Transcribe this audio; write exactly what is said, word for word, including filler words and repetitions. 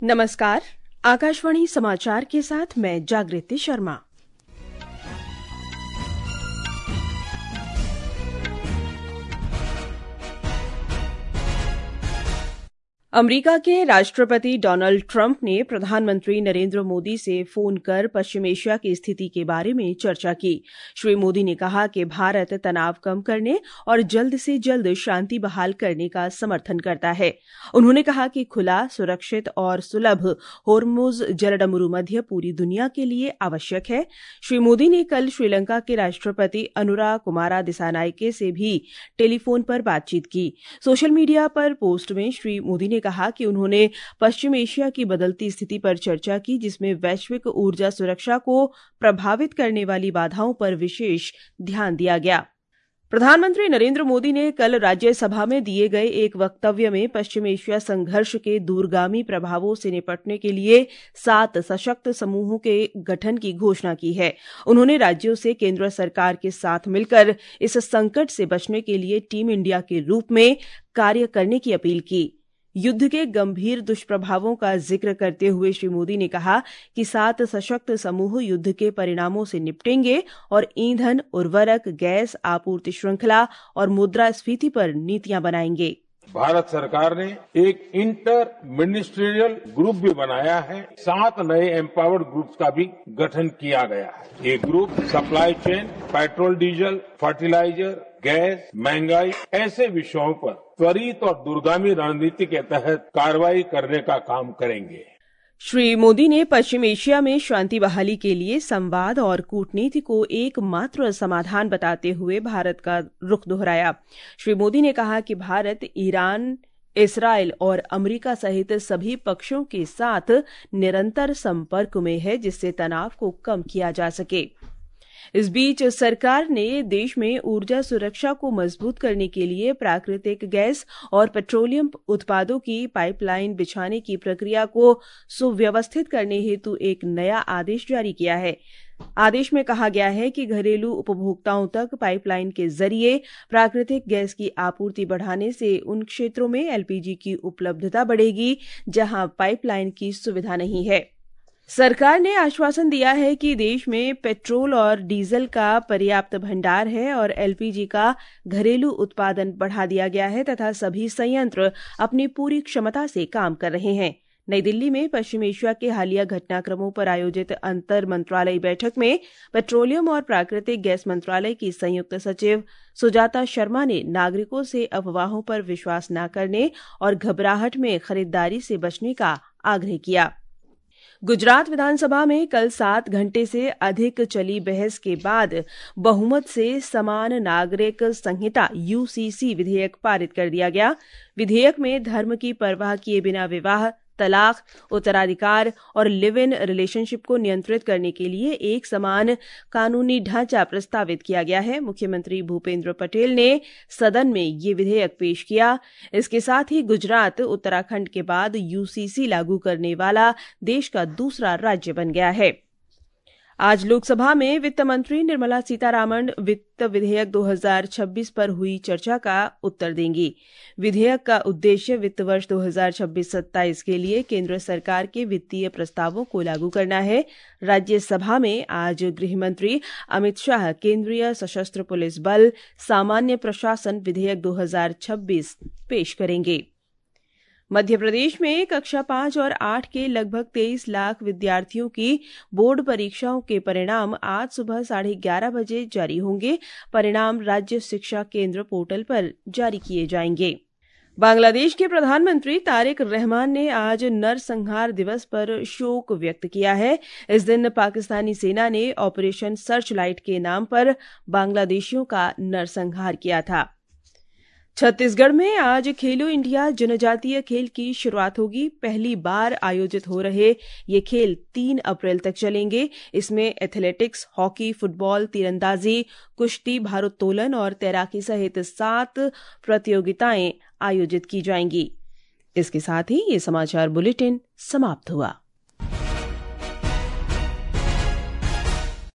नमस्कार, आकाशवाणी समाचार के साथ मैं जागृति शर्मा। अमेरिका के राष्ट्रपति डोनाल्ड ट्रंप ने प्रधानमंत्री नरेंद्र मोदी से फोन कर पश्चिम एशिया की स्थिति के बारे में चर्चा की। श्री मोदी ने कहा कि भारत तनाव कम करने और जल्द से जल्द शांति बहाल करने का समर्थन करता है। उन्होंने कहा कि खुला, सुरक्षित और सुलभ होर्मुज जलडमरू मध्य पूरी दुनिया के लिए आवश्यक है। श्री मोदी ने कल श्रीलंका के राष्ट्रपति अनुरा कुमारा दिसानायके से भी टेलीफोन पर बातचीत की। सोशल मीडिया पर पोस्ट में श्री मोदी ने कहा कि उन्होंने पश्चिम एशिया की बदलती स्थिति पर चर्चा की, जिसमें वैश्विक ऊर्जा सुरक्षा को प्रभावित करने वाली बाधाओं पर विशेष ध्यान दिया गया। प्रधानमंत्री नरेंद्र मोदी ने कल राज्यसभा में दिए गए एक वक्तव्य में पश्चिम एशिया संघर्ष के दूरगामी प्रभावों से निपटने के लिए सात सशक्त समूहों के गठन की घोषणा की है। उन्होंने राज्यों से केंद्र सरकार के साथ मिलकर इस संकट से बचने के लिए टीम इंडिया के रूप में कार्य करने की अपील की। युद्ध के गंभीर दुष्प्रभावों का जिक्र करते हुए श्री मोदी ने कहा कि सात सशक्त समूह युद्ध के परिणामों से निपटेंगे और ईंधन, उर्वरक, गैस आपूर्ति श्रृंखला और मुद्रास्फीति पर नीतियां बनाएंगे। भारत सरकार ने एक इंटर मिनिस्ट्रियल ग्रुप भी बनाया है। सात नए एम्पावर्ड ग्रुप्स का भी गठन किया गया है। ये group supply chain, petrol, diesel, fertiliser, gas, महंगाई ऐसे विषयों पर त्वरित और दूरगामी रणनीति के तहत कार्रवाई करने का काम करेंगे। श्री मोदी ने पश्चिम एशिया में शांति बहाली के लिए संवाद और कूटनीति को एकमात्र समाधान बताते हुए भारत का रुख दोहराया। श्री मोदी ने कहा कि भारत ईरान, इस्राइल और अमेरिका सहित सभी पक्षों के साथ निरंतर संपर्क में है, जिससे तनाव को कम किया जा सके। इस बीच सरकार ने देश में ऊर्जा सुरक्षा को मजबूत करने के लिए प्राकृतिक गैस और पेट्रोलियम उत्पादों की पाइपलाइन बिछाने की प्रक्रिया को सुव्यवस्थित करने हेतु एक नया आदेश जारी किया है। आदेश में कहा गया है कि घरेलू उपभोक्ताओं तक पाइपलाइन के जरिए प्राकृतिक गैस की आपूर्ति बढ़ाने से उन क्षेत्रों में एलपीजी की उपलब्धता बढ़ेगी जहां पाइपलाइन की सुविधा नहीं है। सरकार ने आश्वासन दिया है कि देश में पेट्रोल और डीजल का पर्याप्त भंडार है और एलपीजी का घरेलू उत्पादन बढ़ा दिया गया है तथा सभी संयंत्र अपनी पूरी क्षमता से काम कर रहे हैं। नई दिल्ली में पश्चिम एशिया के हालिया घटनाक्रमों पर आयोजित अंतर मंत्रालयी बैठक में पेट्रोलियम और प्राकृतिक गैस मंत्रालय की संयुक्त सचिव सुजाता शर्मा ने नागरिकों से अफवाहों पर विश्वास न करने और घबराहट में खरीदारी से बचने का आग्रह किया। गुजरात विधानसभा में कल सात घंटे से अधिक चली बहस के बाद बहुमत से समान नागरिक संहिता यूसीसी विधेयक पारित कर दिया गया। विधेयक में धर्म की परवाह किए बिना विवाह, तलाक, उत्तराधिकार और लिव इन रिलेशनशिप को नियंत्रित करने के लिए एक समान कानूनी ढांचा प्रस्तावित किया गया है। मुख्यमंत्री भूपेंद्र पटेल ने सदन में ये विधेयक पेश किया। इसके साथ ही गुजरात उत्तराखंड के बाद यूसीसी लागू करने वाला देश का दूसरा राज्य बन गया है। आज लोकसभा में वित्त मंत्री निर्मला सीतारामन वित्त विधेयक दो हज़ार छब्बीस पर हुई चर्चा का उत्तर देंगी। विधेयक का उद्देश्य वित्त वर्ष दो हज़ार छब्बीस सत्ताईस के लिए केंद्र सरकार के वित्तीय प्रस्तावों को लागू करना है। राज्यसभा में आज गृह मंत्री अमित शाह केंद्रीय सशस्त्र पुलिस बल सामान्य प्रशासन विधेयक दो हज़ार छब्बीस पेश करेंगे। मध्य प्रदेश में कक्षा पांच और आठ के लगभग तेईस लाख विद्यार्थियों की बोर्ड परीक्षाओं के परिणाम आज सुबह साढ़े ग्यारह बजे जारी होंगे। परिणाम राज्य शिक्षा केंद्र पोर्टल पर जारी किए जाएंगे। बांग्लादेश के प्रधानमंत्री तारिक रहमान ने आज नरसंहार दिवस पर शोक व्यक्त किया है। इस दिन पाकिस्तानी सेना ने ऑपरेशन सर्च लाइट के नाम पर बांग्लादेशियों का नरसंहार किया था। छत्तीसगढ़ में आज खेलो इंडिया जनजातीय खेल की शुरुआत होगी। पहली बार आयोजित हो रहे ये खेल तीन अप्रैल तक चलेंगे। इसमें एथलेटिक्स, हॉकी, फुटबॉल, तीरंदाजी, कुश्ती, भारोत्तोलन और तैराकी सहित सात प्रतियोगिताएं आयोजित की जाएंगी। इसके साथ ही ये समाचार बुलेटिन समाप्त हुआ।